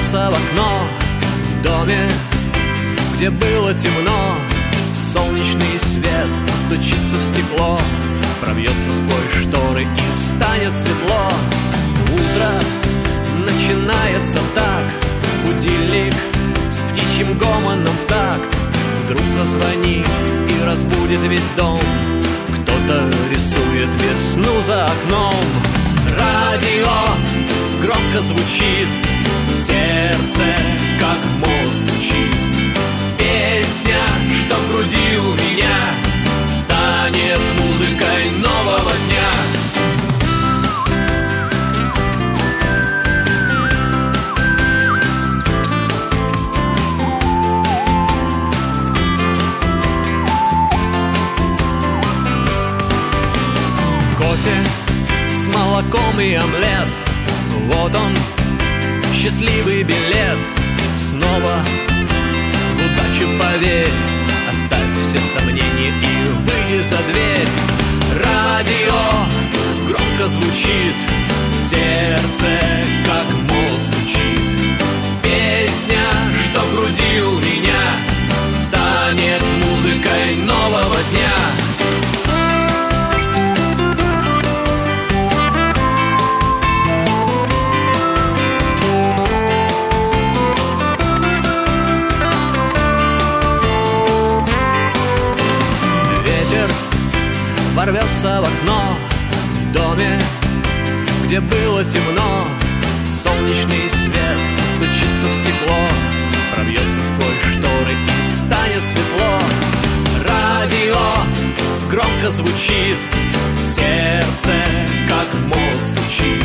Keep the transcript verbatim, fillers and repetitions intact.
ворвется в окно, в доме, где было темно. Солнечный свет постучится в стекло, пробьется сквозь шторы и станет светло. Утро начинается так, будильник с птичьим гомоном в такт вдруг зазвонит и разбудит весь дом. Кто-то рисует весну за окном. Радио громко звучит, сердце как мост стучит. Песня, что в груди у меня, станет музыкой нового дня. Кофе с молоком и омлет, вот он, счастливый билет. Снова в удачу поверь, оставь все сомнения и выйди за дверь. Радио громко звучит, сердце как мост стучит. Песня, что в груди у меня, станет музыкой нового дня. Ворвется в окно, в доме, где было темно. Солнечный свет постучится в стекло, пробьется сквозь шторы и станет светло. Радио громко звучит, сердце как мост стучит.